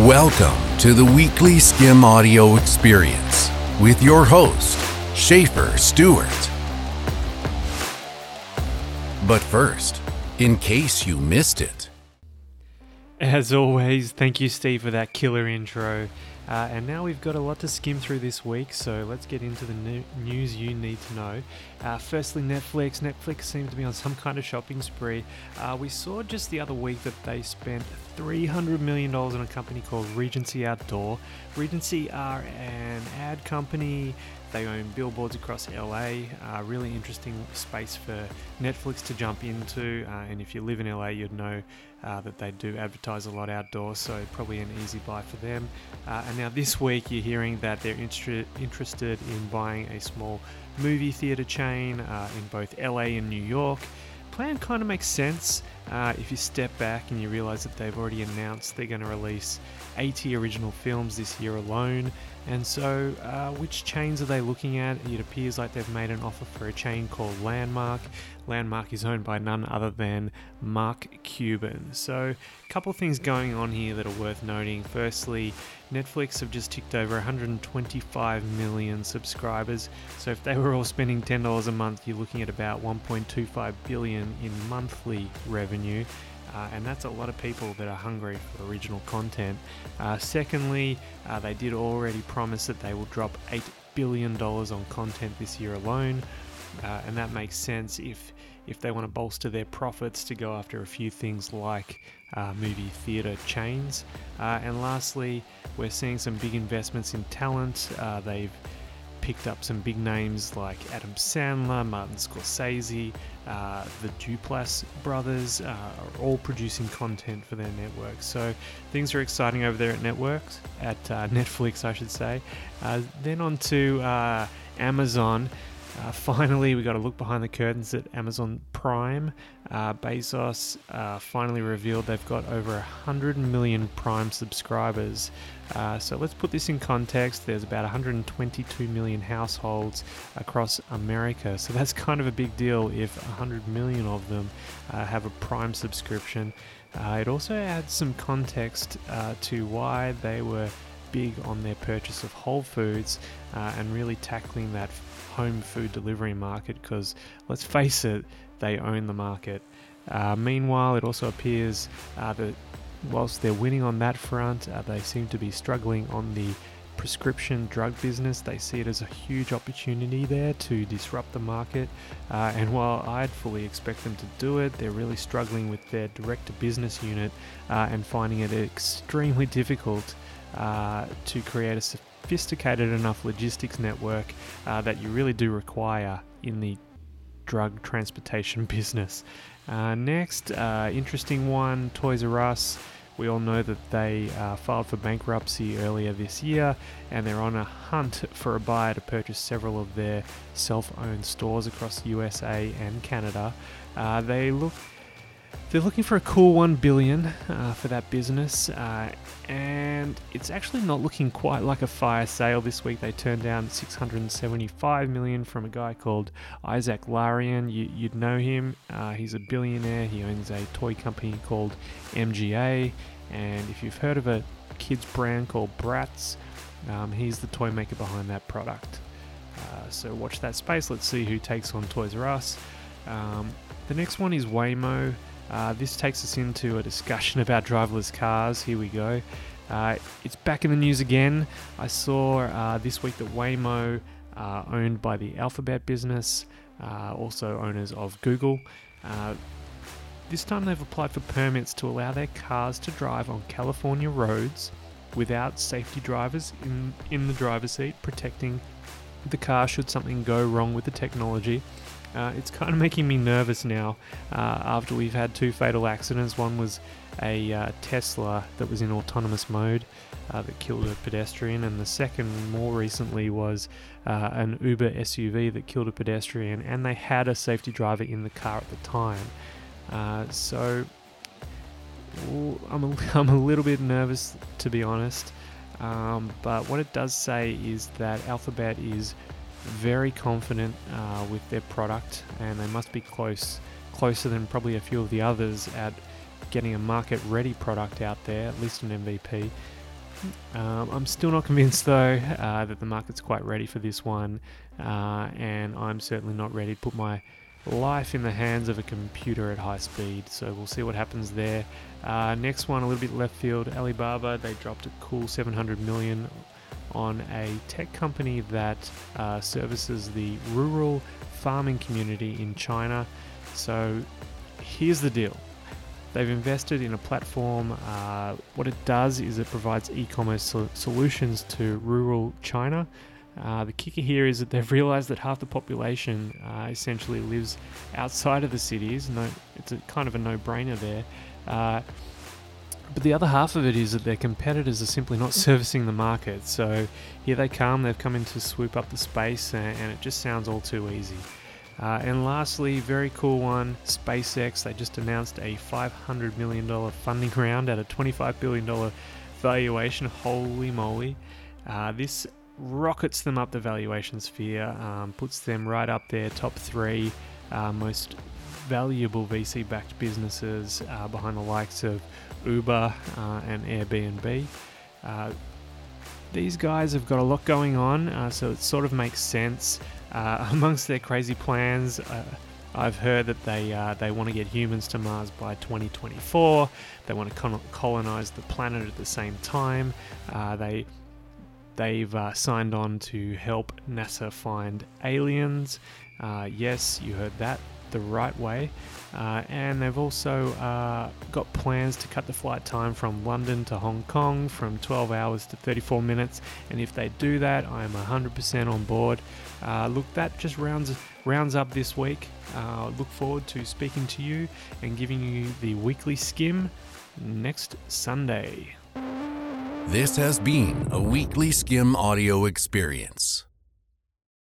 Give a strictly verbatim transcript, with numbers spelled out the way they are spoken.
Welcome to the weekly Skim Audio Experience with your host, Schaefer Stewart. But first, in case you missed it. As always, thank you, Steve, for that killer intro. Uh, and now we've got a lot to skim through this week, so let's get into the new news you need to know. Uh, firstly, Netflix. Netflix seems to be on some kind of shopping spree. Uh, we saw just the other week that they spent three hundred million dollars on a company called Regency Outdoor. Regency are an ad company. They own billboards across L A, uh, really interesting space for Netflix to jump into, uh, and if you live in L A, you'd know uh, that they do advertise a lot outdoors, so probably an easy buy for them. Uh, and now this week, you're hearing that they're inter- interested in buying a small movie theatre chain uh, in both L A and New York. Plan kind of makes sense uh, if you step back and you realize that they've already announced they're going to release eighty original films this year alone. And so uh, which chains are they looking at? It appears like they've made an offer for a chain called Landmark. Landmark is owned by none other than Mark Cuban. So a couple things going on here that are worth noting. Firstly, Netflix have just ticked over one hundred twenty-five million subscribers. So if they were all spending ten dollars a month, you're looking at about one point two five billion dollars in monthly revenue. Uh, and that's a lot of people that are hungry for original content. Uh, secondly, uh, they did already promise that they will drop eight billion dollars on content this year alone. Uh, and that makes sense if if they want to bolster their profits to go after a few things like uh, movie theatre chains. Uh, and lastly, we're seeing some big investments in talent. Uh, they've picked up some big names like Adam Sandler, Martin Scorsese, uh, the Duplass brothers uh, are all producing content for their networks. So things are exciting over there at networks, at uh, Netflix, I should say. Uh, then on to uh, Amazon. Uh, finally, we got a look behind the curtains at Amazon Prime. Uh, Bezos uh, finally revealed they've got over one hundred million Prime subscribers. Uh, so let's put this in context. There's about one hundred twenty-two million households across America. So that's kind of a big deal if one hundred million of them uh, have a Prime subscription. Uh, it also adds some context uh, to why they were big on their purchase of Whole Foods uh, and really tackling that home food delivery market, because let's face it, they own the market. Uh, meanwhile, it also appears uh, that whilst they're winning on that front, uh, they seem to be struggling on the prescription drug business. They see it as a huge opportunity there to disrupt the market, uh, and while I'd fully expect them to do it, they're really struggling with their direct-to-business unit uh, and finding it extremely difficult uh, to create a sophisticated enough logistics network uh, that you really do require in the drug transportation business. Uh, next, uh, interesting one, Toys R Us. We all know that they uh, filed for bankruptcy earlier this year, and they're on a hunt for a buyer to purchase several of their self-owned stores across the U S A and Canada. Uh, they look They're looking for a cool one billion dollars uh, for that business, uh, and it's actually not looking quite like a fire sale this week. They turned down six hundred seventy-five million dollars from a guy called Isaac Larian. You, you'd know him. Uh, he's a billionaire. He owns a toy company called M G A, and if you've heard of a kids brand called Bratz, um, he's the toy maker behind that product. Uh, so watch that space. Let's see who takes on Toys R Us. Um, the next one is Waymo. Uh, this takes us into a discussion about driverless cars. Here we go. Uh, it's back in the news again. I saw uh, this week that Waymo, uh, owned by the Alphabet business, uh, also owners of Google, uh, this time they've applied for permits to allow their cars to drive on California roads without safety drivers in, in the driver's seat, protecting the car should something go wrong with the technology. Uh, it's kind of making me nervous now uh, after we've had two fatal accidents. One was a uh, Tesla that was in autonomous mode uh, that killed a pedestrian, and the second, more recently, was uh, an Uber S U V that killed a pedestrian, and they had a safety driver in the car at the time. Uh, so I'm a, I'm a little bit nervous, to be honest, um, but what it does say is that Alphabet is very confident uh, with their product, and they must be close, closer than probably a few of the others at getting a market-ready product out there, at least an M V P. Um, I'm still not convinced though uh, that the market's quite ready for this one, uh, and I'm certainly not ready to put my life in the hands of a computer at high speed, so we'll see what happens there. Uh, next one, a little bit left field, Alibaba. They dropped a cool seven hundred million on a tech company that uh, services the rural farming community in China. So here's the deal. They've invested in a platform. Uh, what it does is it provides e-commerce so- solutions to rural China. Uh, the kicker here is that they've realized that half the population uh, essentially lives outside of the cities. No, it's a kind of a no-brainer there. Uh, but the other half of it is that their competitors are simply not servicing the market. So here they come. They've come in to swoop up the space, and, and it just sounds all too easy. Uh, and lastly, very cool one, SpaceX. They just announced a five hundred million dollars funding round at a twenty-five billion dollars valuation. Holy moly. Uh, this rockets them up the valuation sphere, um, puts them right up there, top three uh, most valuable V C-backed businesses uh, behind the likes of Uber uh, and Airbnb. Uh, these guys have got a lot going on, uh, so it sort of makes sense. Uh, amongst their crazy plans, uh, I've heard that they uh, they want to get humans to Mars by twenty twenty-four. They want to con- colonize the planet at the same time. Uh, they they've uh, signed on to help NASA find aliens. Uh, yes, you heard that the right way. Uh, and they've also uh, got plans to cut the flight time from London to Hong Kong from twelve hours to thirty-four minutes. And if they do that, I'm one hundred percent on board. Uh, look, that just rounds rounds up this week. Uh, look forward to speaking to you and giving you the weekly skim next Sunday. This has been a Weekly Skim audio experience.